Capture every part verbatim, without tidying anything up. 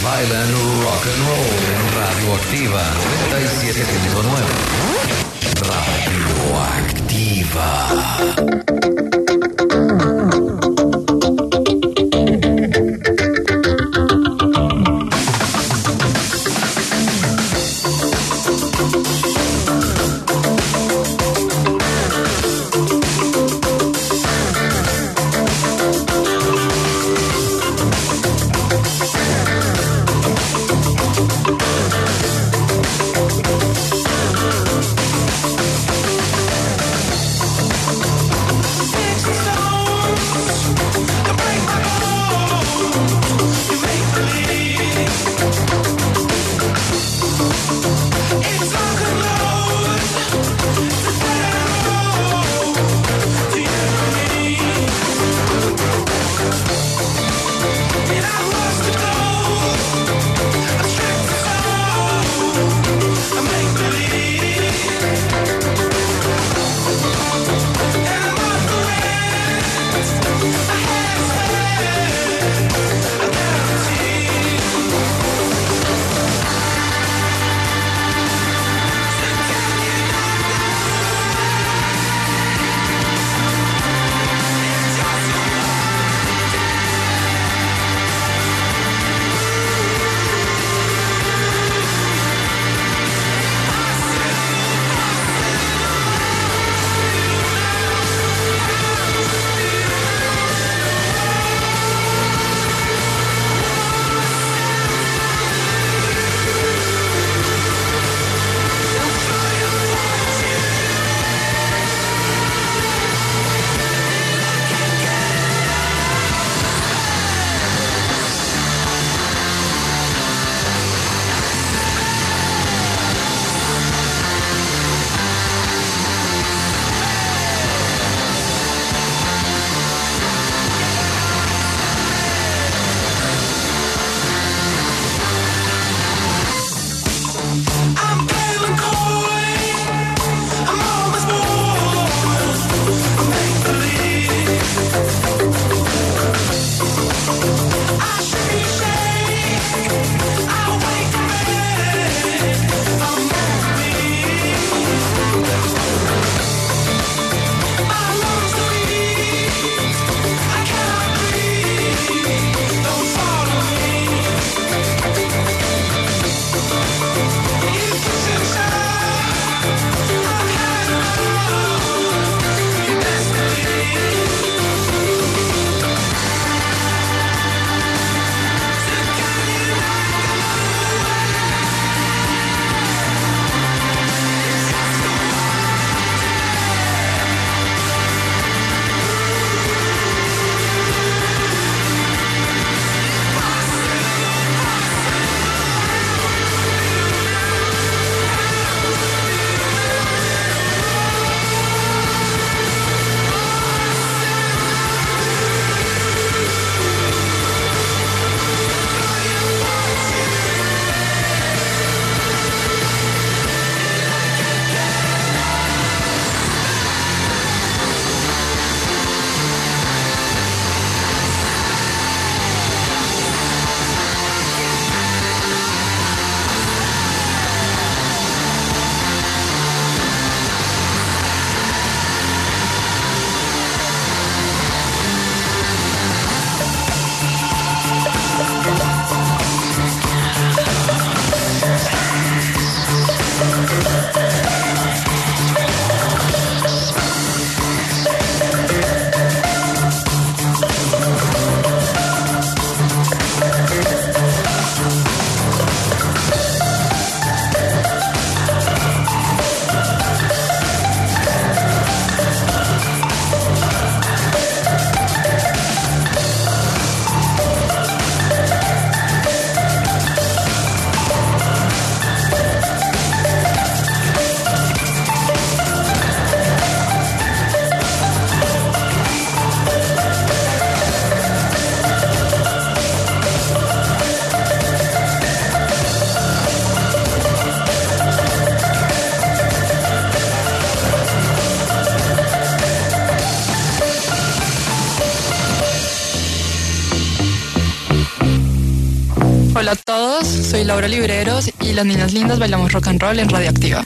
bailan rock and roll en Radioactiva noventa y siete punto nueve. Radioactiva. Fix Hola a todos, soy Laura Libreros y las niñas lindas bailamos rock and roll en Radioactiva.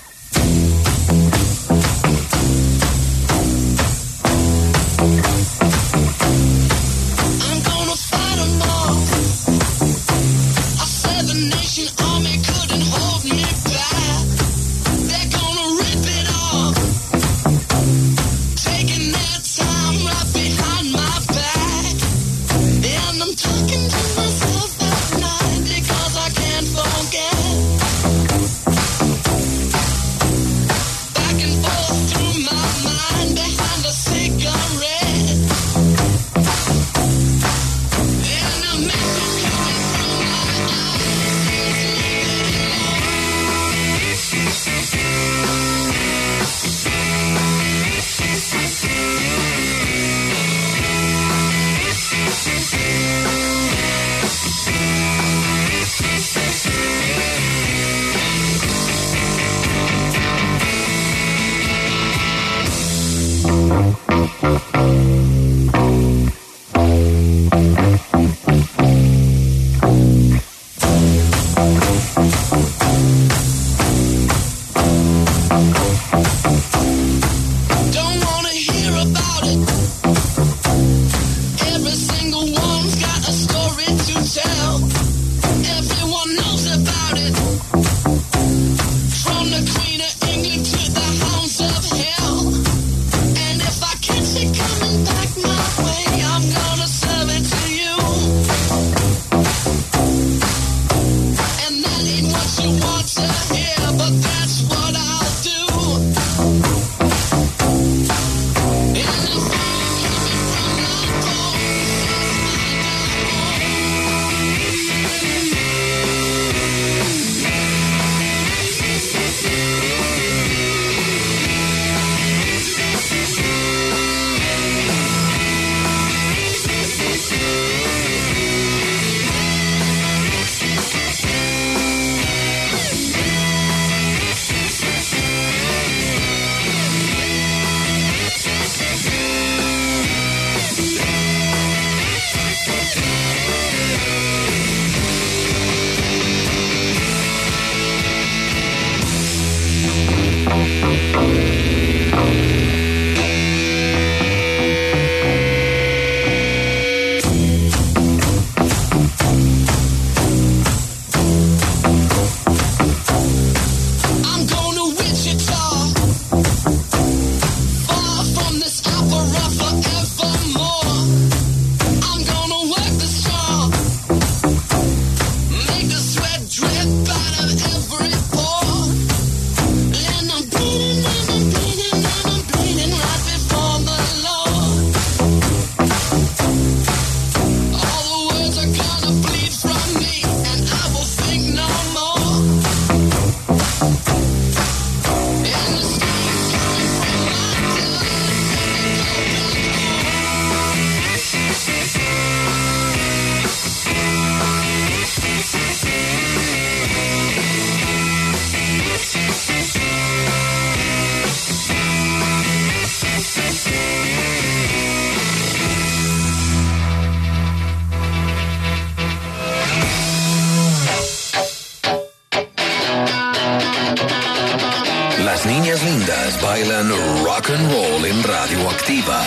Las niñas lindas bailan rock and roll en Radioactiva.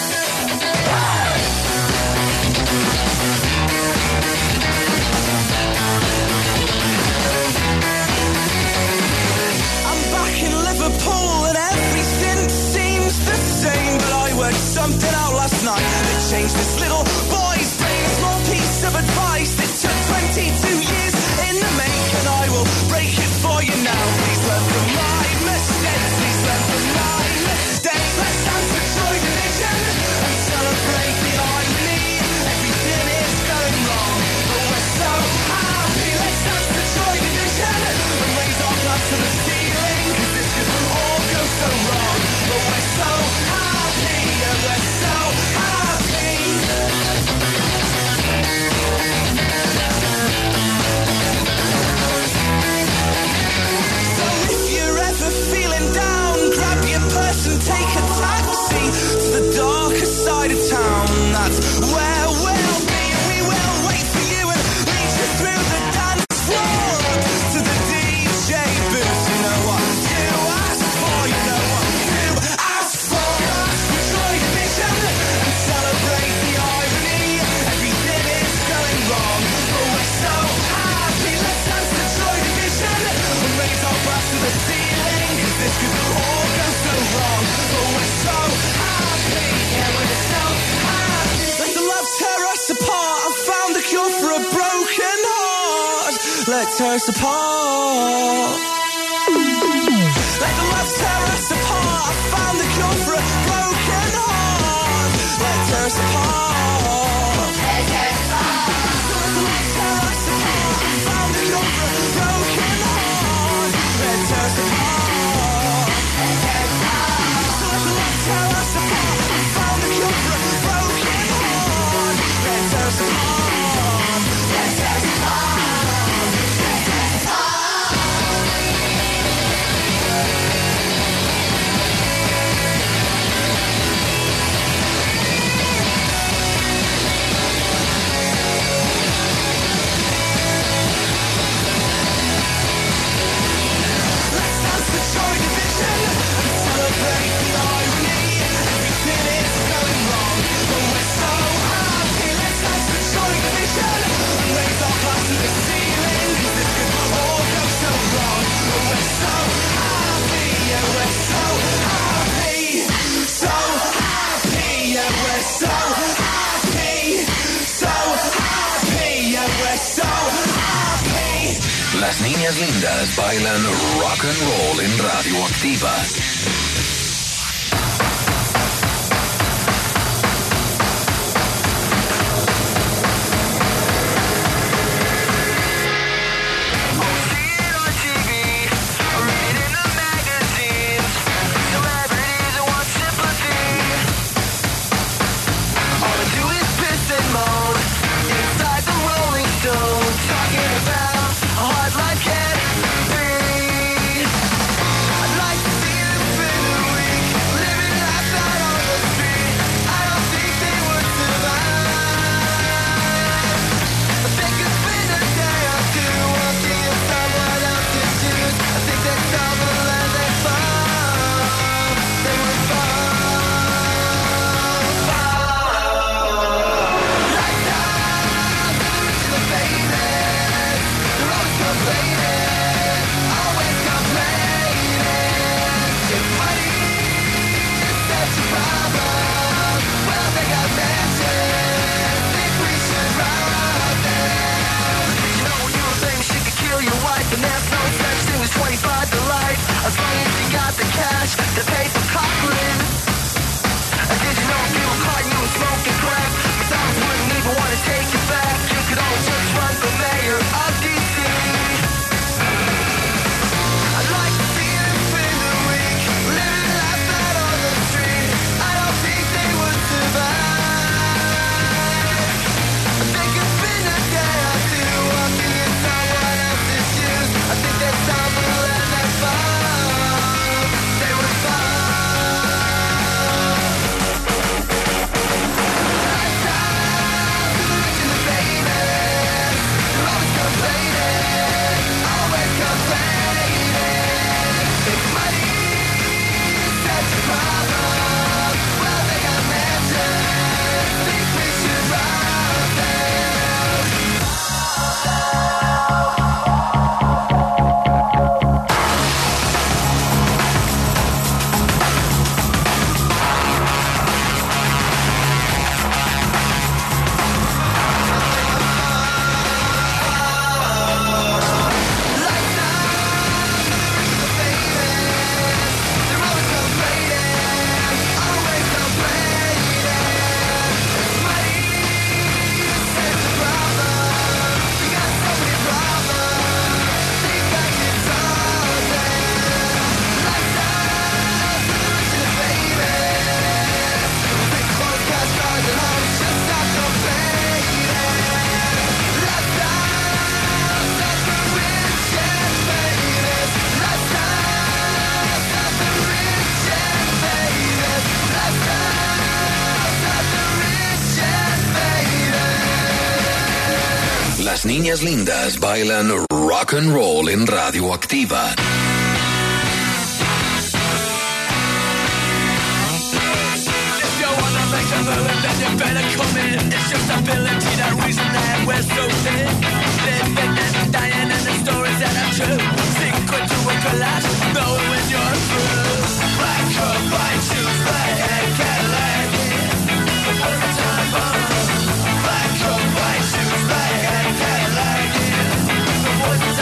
I'm back in Liverpool and everything seems the same, but I worked something out last night that changed this little boy's brain. A small piece of advice that took twenty-two years in the making. I will break it for you now. Please learn from my mistakes. Please learn from my mistakes. Let's dance for Joy Division and celebrate the irony. Everything is going wrong, but we're so happy. Let's dance for Joy Division and raise our glass to the ceiling, 'cause this could all go so wrong, but we're so happy, and we're so happy. let tear us apart. Let the love tear us apart. I found the cure for a broken heart. Let tear us apart. Let tear us apart. Let the love tear us apart. I found the cure for a broken heart. Let tear us apart. Let tear us apart. Let the love tear us apart. I found the cure for a broken heart. Let tear us apart. Let tear us apart. Las niñas lindas bailan rock and roll en Radio Activa. Las niñas lindas bailan rock and roll en Radio Activa. Then you better come in. It's just ability, that reason that we're so thin. Living and dying and the stories that are true. Sink into a collapse, knowing when you're through. Black or white, choose right and get lagging. Before the time bomb. Black or white, choose right and get lagging. Before the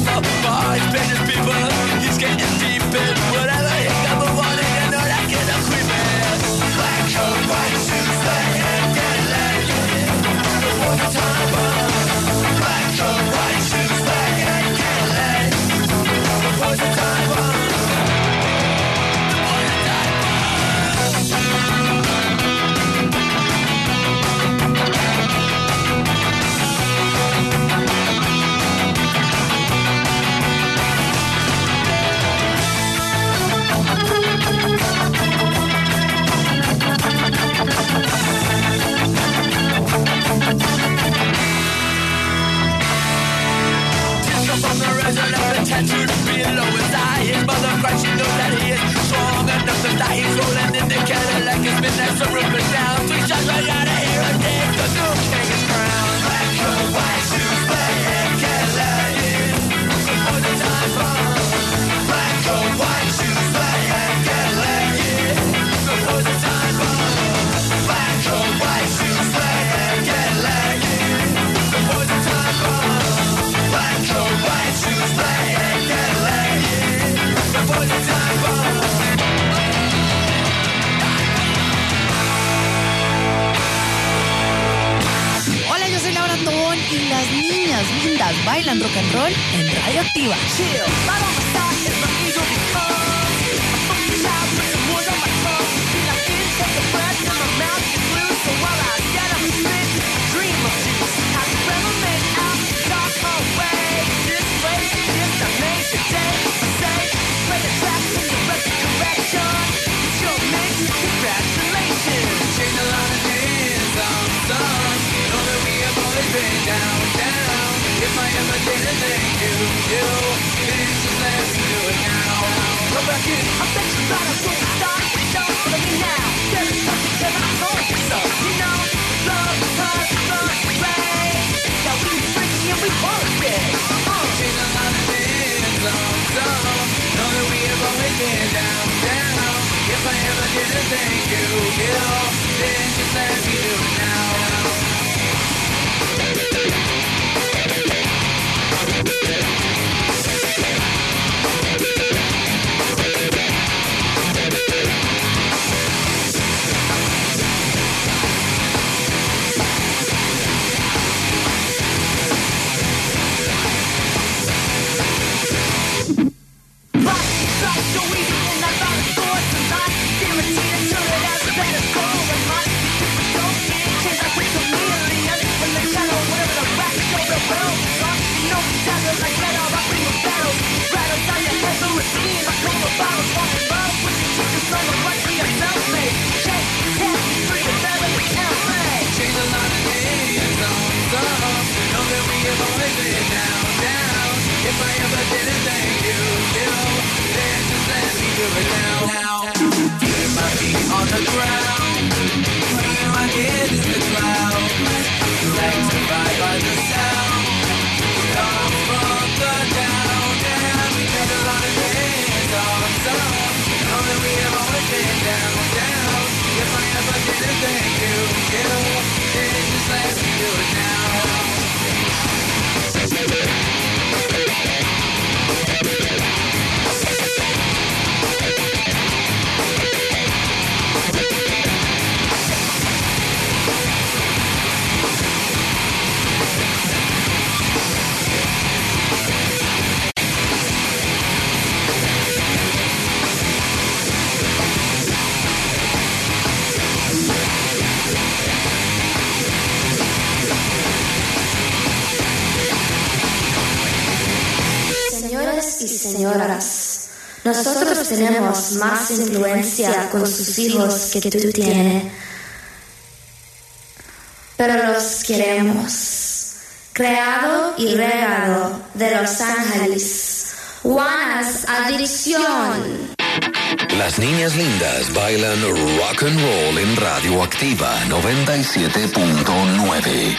off the bar, he's paying his people, he's getting deep in whatever he got the morning, you know that kid a creeping. Black coat, white shoes, black hair, get laid before the time bomb. Black coat, white shoes, black hair, get laid before the time bomb. Tattooed below his eye, his mother cries, she knows that he is strong enough to die. He's rolling in the Cadillac, his midnight some roof is down. Three shots, I gotta hear him dig the new king is crowned. Black coat, white shoes, black hair, Cadillac, before the time comes. Black coat, white shoes, black hair, Cadillac, before the time comes. Black coat, white shoes, black hair, Cadillac, before the time comes. Black coat, white shoes, black hair, Cadillac, before the time comes. Hola, yo soy Laura Tobón y las niñas lindas bailan rock and roll en Radio Activa. Chill, right on my side is my angel becomes a fucking child with some words on my tongue. Feel like it, take a breath and my mouth is blue. So while I get up and spit, dream of juice. Have you ever made out dark away? This place is just a major day. Say, play the track in the record correction. It's your mix, congratulations. Change a lot of things on some. Know that we have always been down, down. If I ever did a thing you do, then just let me do it now. Come back in, I bet you thought I wouldn't start. Don't follow me now. There is something that I told you so. You know, love is hard, fun, play. That we freaky and we want it. Change a lot of things on some. Know that we have always been down, down. If I ever did a thing you do, then just let me do it now. y señoras, nosotros tenemos más influencia con sus hijos que tú tienes, pero los queremos. Creado y regado de Los Ángeles, Juanas Adicción. Las niñas lindas bailan rock and roll en Radioactiva noventa y siete punto nueve.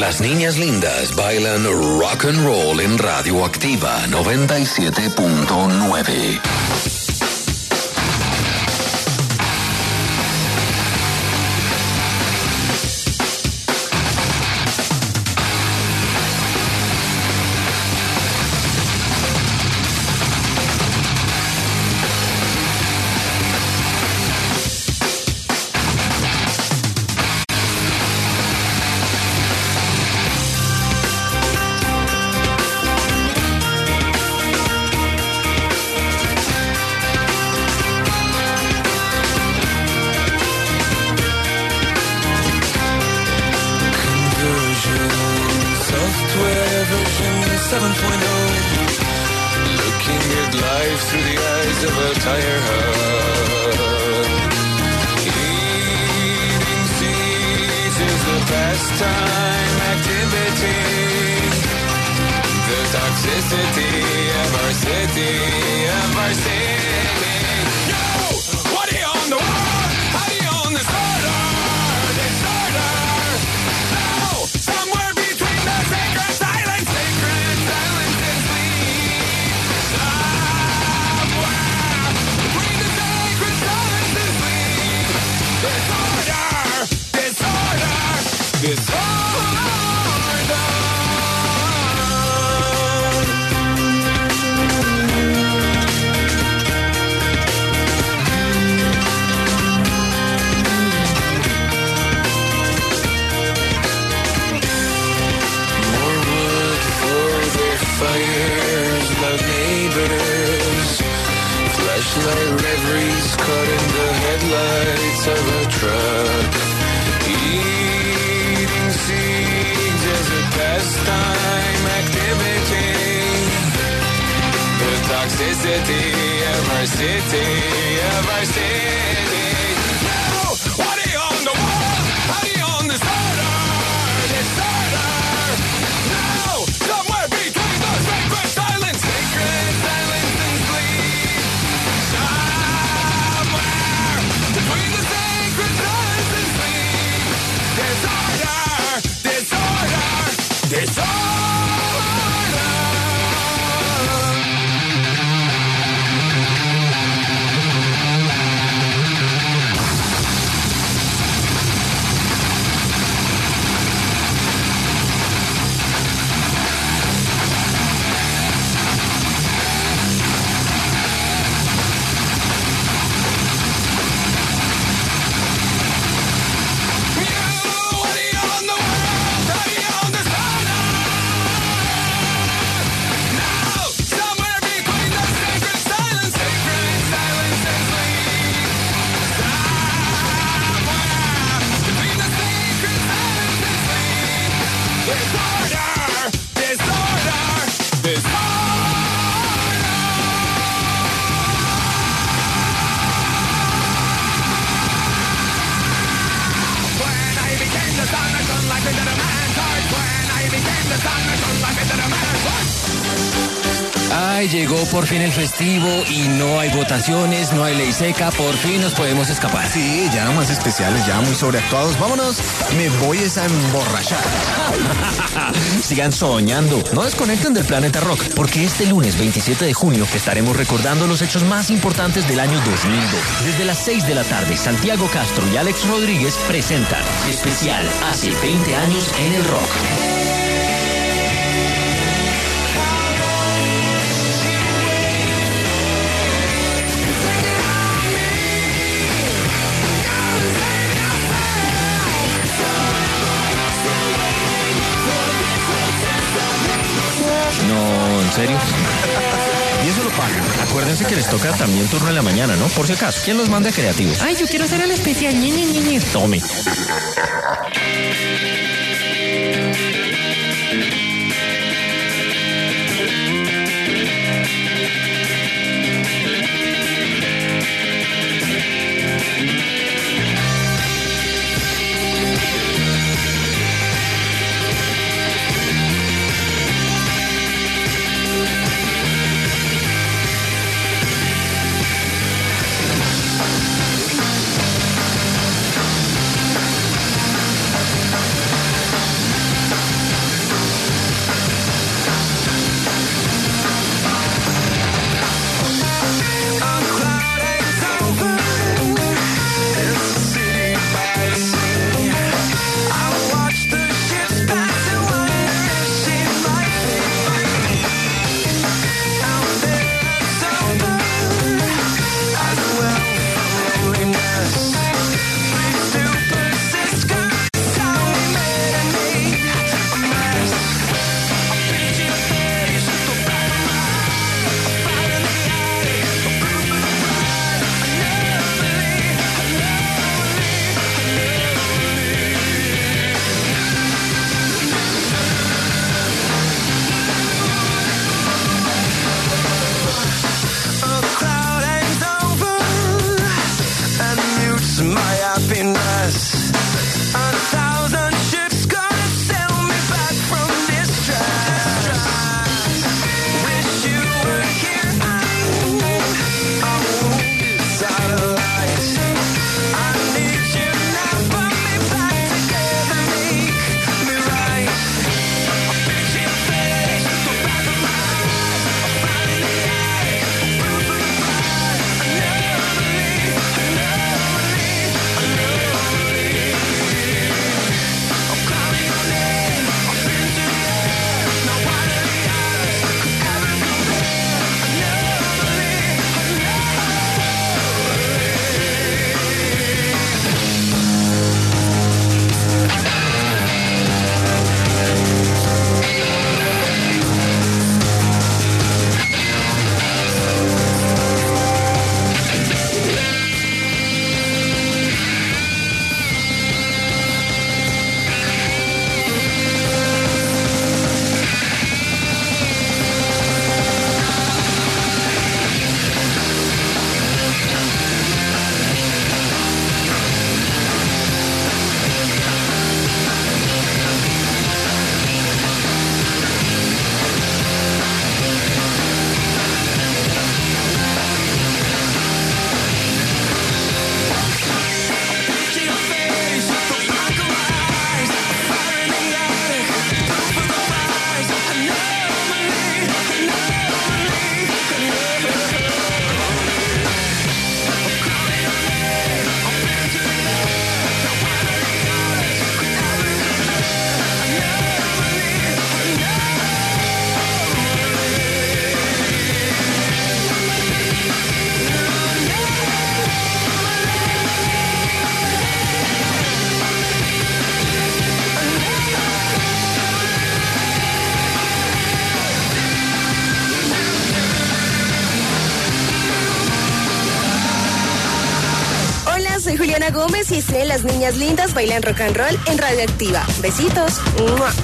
Las niñas lindas bailan rock and roll en Radioactiva noventa y siete punto nueve. Ay, llegó por fin el festivo y no hay votaciones, no hay ley seca, por fin nos podemos escapar. Sí, ya más especiales, ya muy sobreactuados. Vámonos, me voy a emborrachar. Sigan soñando, no desconecten del Planeta Rock, porque este lunes veintisiete de junio estaremos recordando los hechos más importantes del año dos mil dos. Desde las seis de la tarde, Santiago Castro y Alex Rodríguez presentan especial Hace veinte años en el rock. No, ¿en serio? Y eso lo pagan. Acuérdense que les toca también turno en la mañana, ¿no? Por si acaso. ¿Quién los manda creativos? Ay, yo quiero hacer el especial. Ñe, Ñe, Ñe, Ñe. Tome. Gómez y estén Las Niñas Lindas Bailan Rock and Roll en Radioactiva. Besitos. ¡Mua!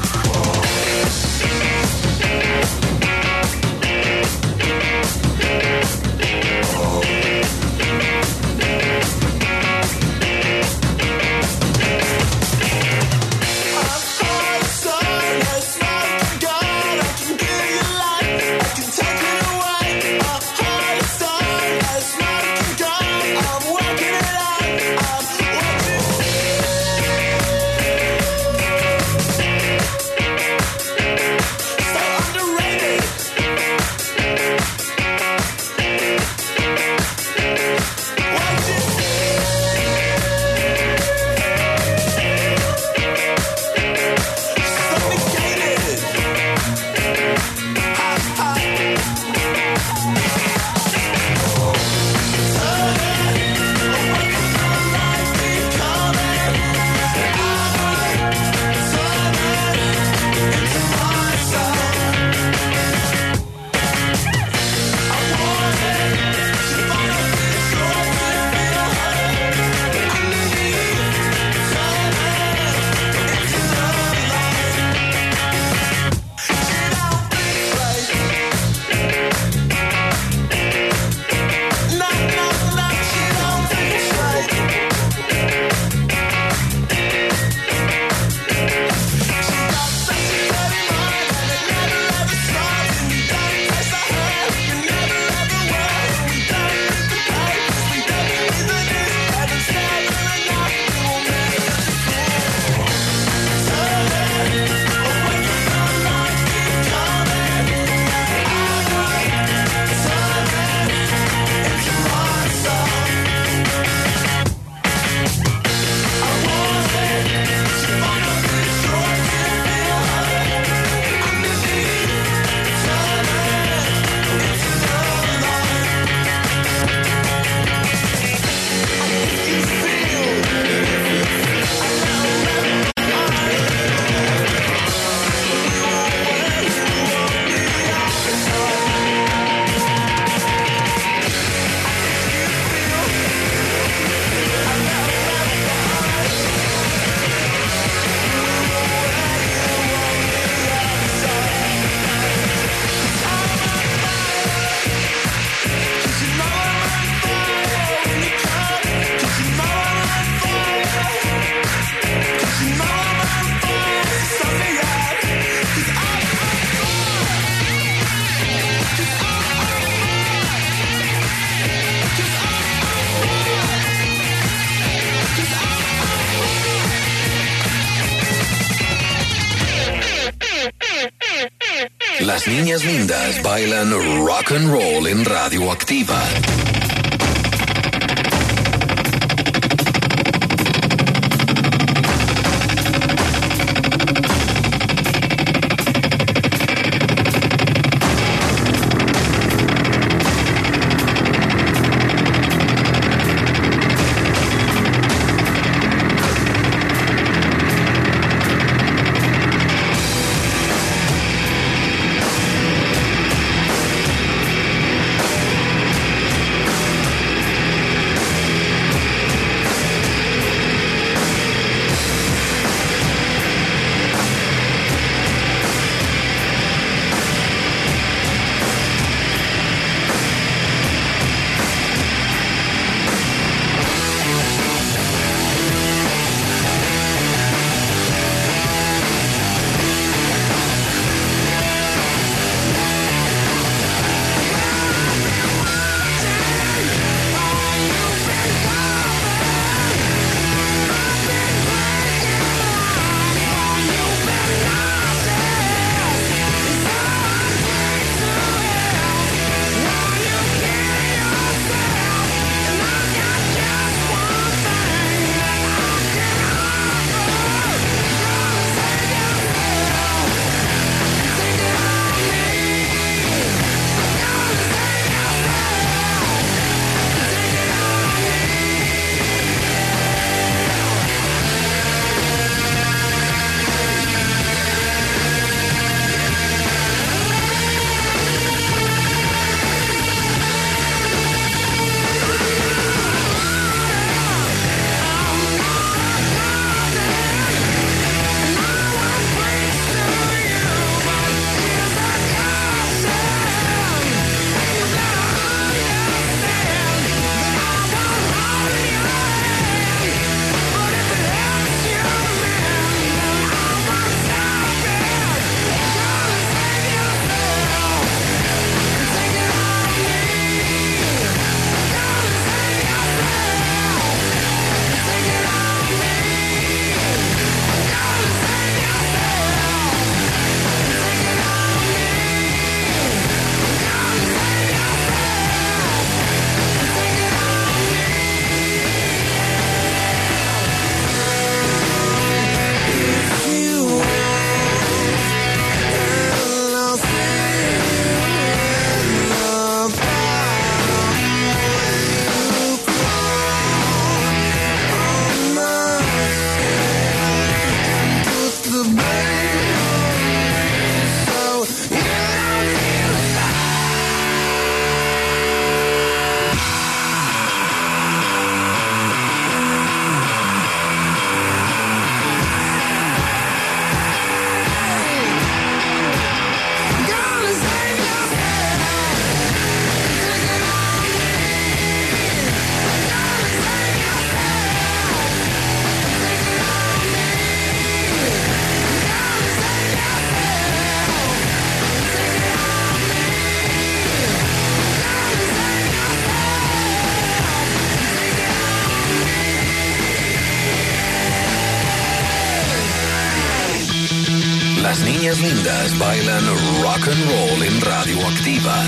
Las Niñas Lindas bailan rock and roll en Radioactiva. Las niñas lindas bailan rock and roll en Radioactiva.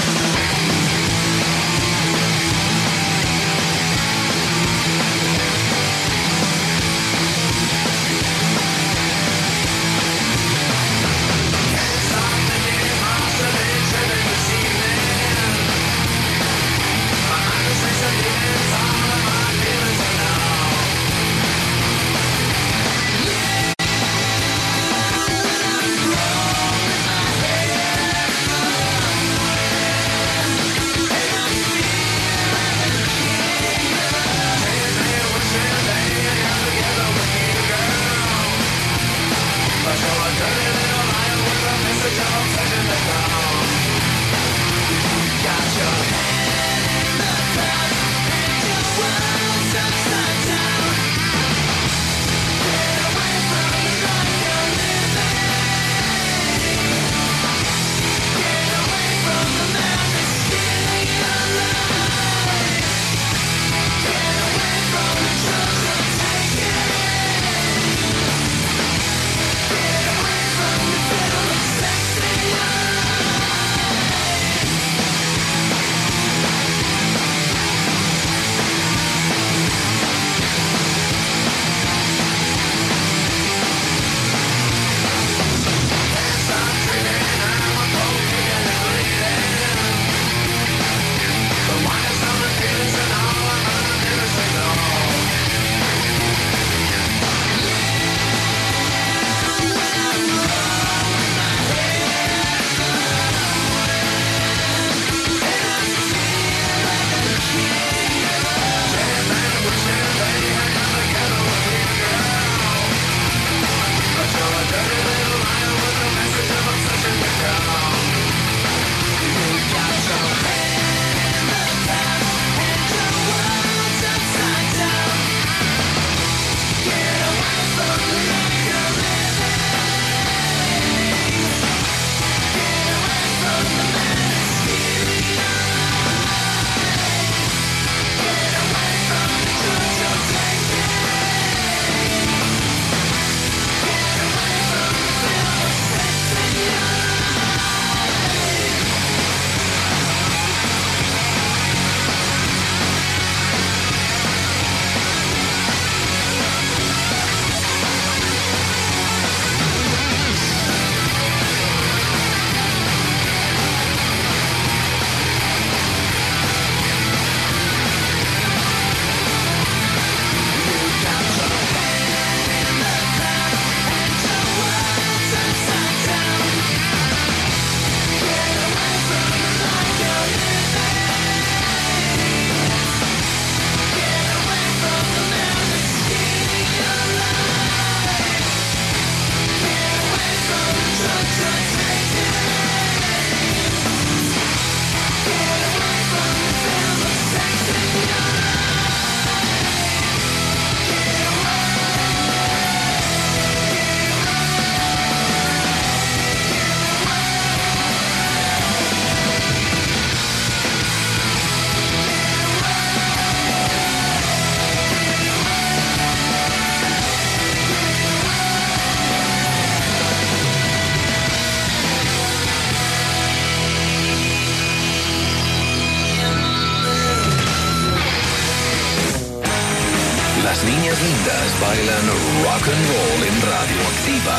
Las niñas lindas bailan rock and roll en Radioactiva.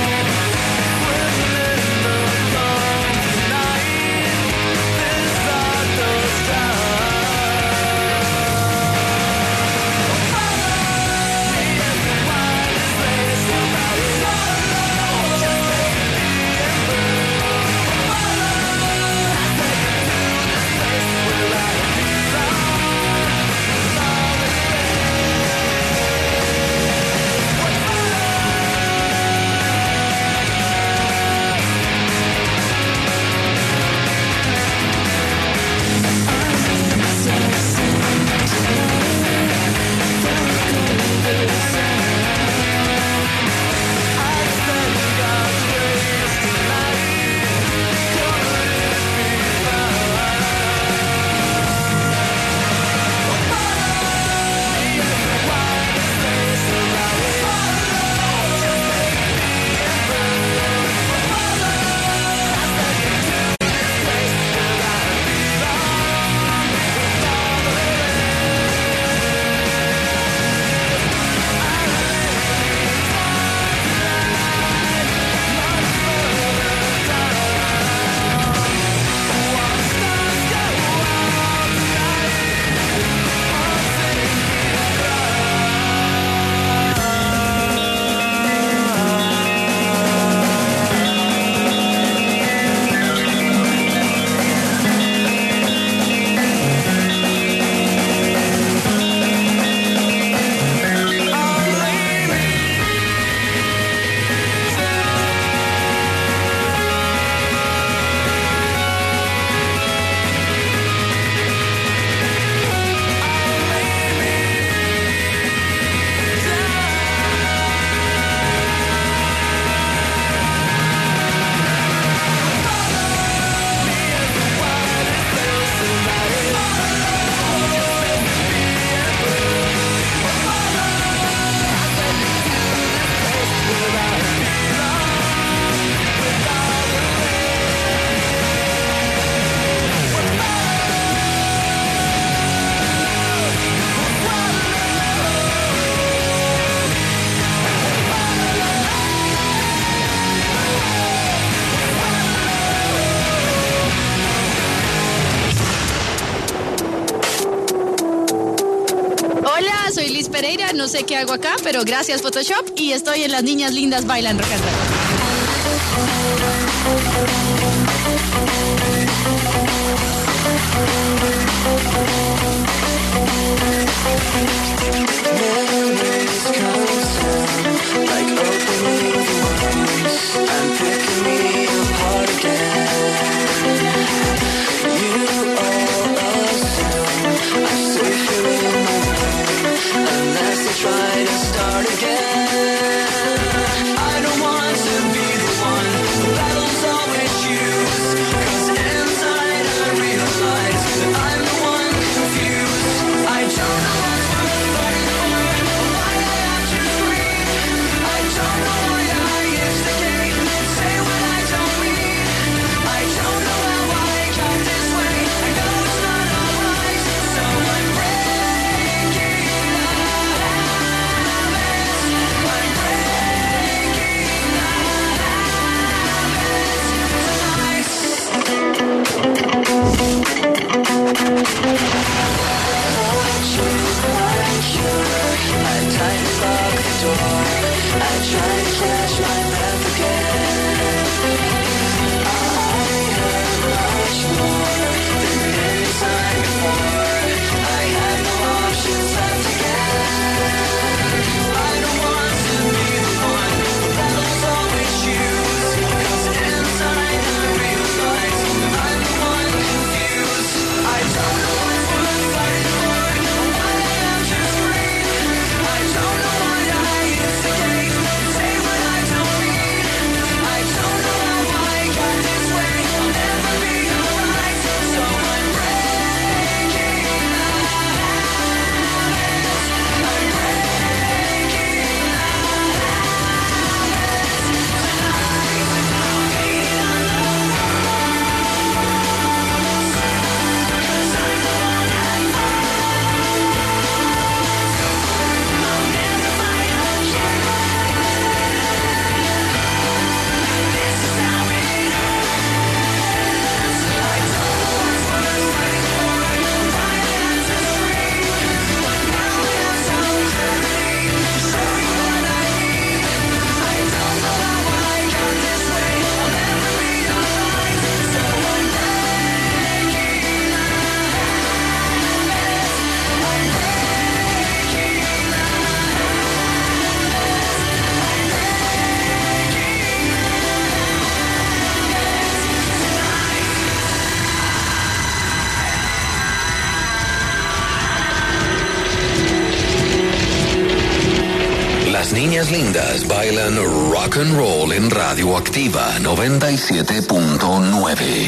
This Pereira, no sé qué hago acá, pero gracias Photoshop y estoy en Las Niñas Lindas Bailan Rock and Roll. Memories come soon, like opening wounds, and picking me apart again. You all assume I'm safe here in my room, unless I try to start again. I don't want to be the one the battles always choose, 'cause inside I realize that I'm the one confused. I don't know what's worth fighting for, or why I have to scream. I don't know why I instigate and say what I don't mean. I don't know how I got this way. I know it's not alright, so I'm breaking the habits. I'm breaking the I tightly lock the door. I try to catch my breath again. I have much more than any time before. I have no options left again. I don't want to be the one the battles always choose, 'cause inside I realize that I'm the one confused. I don't know what's worth fighting for, or why I have to scream. I don't know why I instigate and say what I don't mean. I don't know how I got this way. I'll never be alright, so I'm breaking the habits. I'm breaking the Las niñas lindas bailan rock and roll en Radioactiva noventa y siete punto nueve.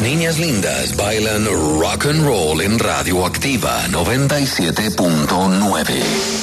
niñas lindas bailan rock and roll en Radioactiva noventa y siete punto nueve.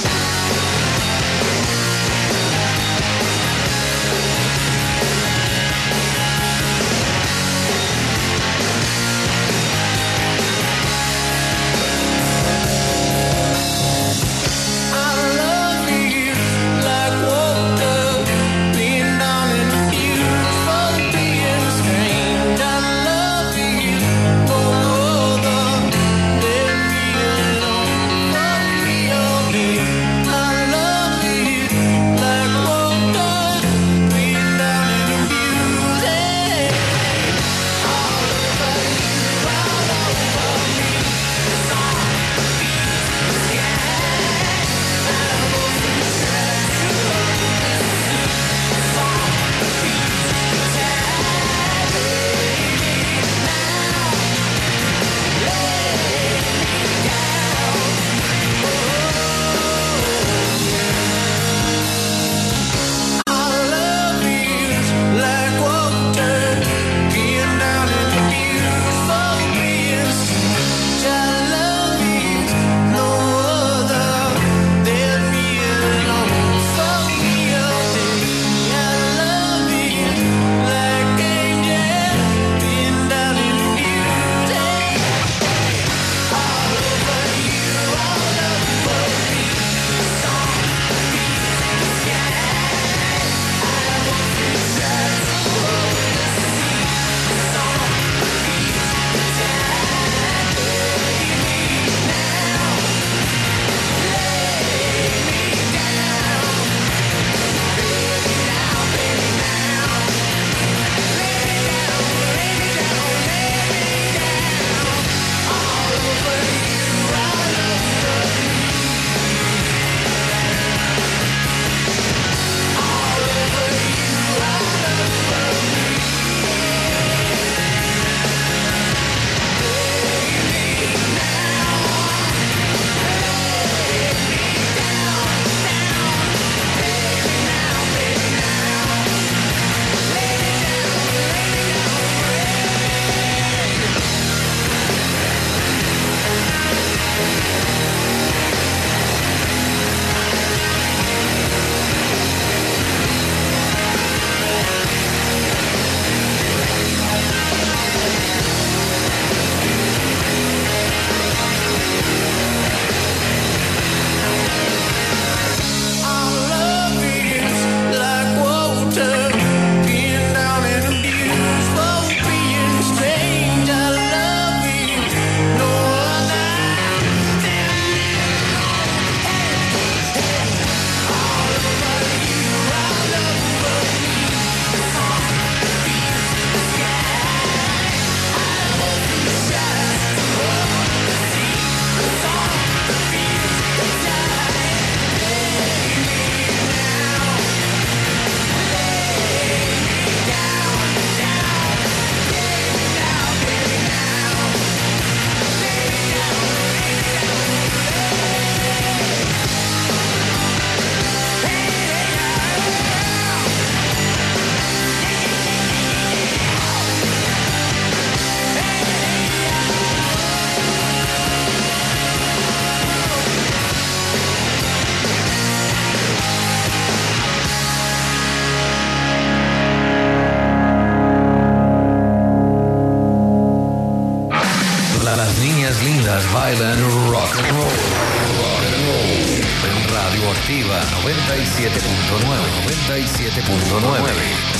Bailan rock and roll, rock and roll en Radioactiva noventa y siete punto nueve, noventa y siete punto nueve.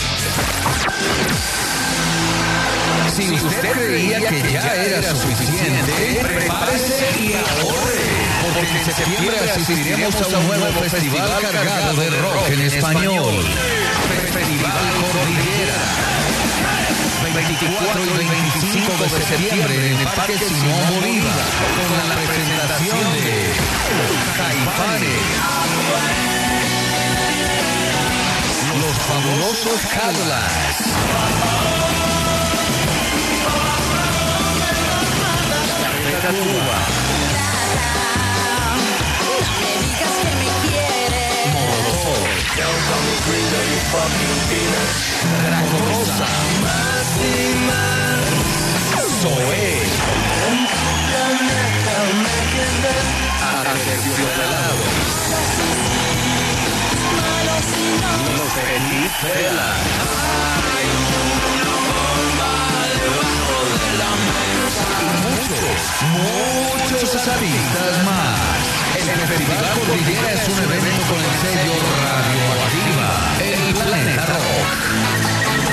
Si usted creía que ya era suficiente, prepárese y ahorre, porque en septiembre asistiremos a un nuevo festival cargado de rock en español. Festival Cordillera. veinticuatro y veinticinco de septiembre en el Parque Simón Bolívar, con la presentación de Caifanes, Los Fabulosos Cadillacs, Café Tacuba, Me digas que me quieres. Molotov, Draco Rosa, Eso es. Aterciopelado. Los Felipelas. Y muchos, muchos artistas más. El Festival Cordillera es un evento con el sello Radioactiva, el Planeta Rock.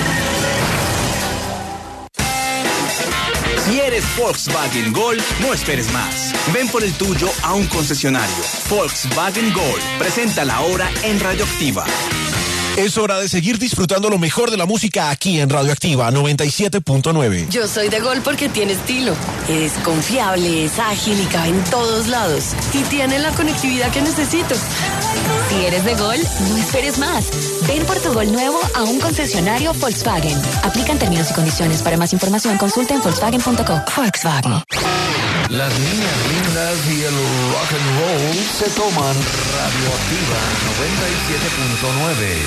Si eres Volkswagen Gol, no esperes más. Ven por el tuyo a un concesionario. Volkswagen Gol presenta la hora en Radioactiva. Es hora de seguir disfrutando lo mejor de la música aquí en Radioactiva noventa y siete punto nueve. Yo soy de Gol porque tiene estilo. Es confiable, es ágil y cabe en todos lados. Y tiene la conectividad que necesito. Si eres de Gol, no esperes más. Ven por tu Gol nuevo a un concesionario Volkswagen. Aplican términos y condiciones. Para más información, consulta en volkswagen punto co. Volkswagen. Las niñas lindas y el rock and roll se toman Radioactiva noventa y siete punto nueve.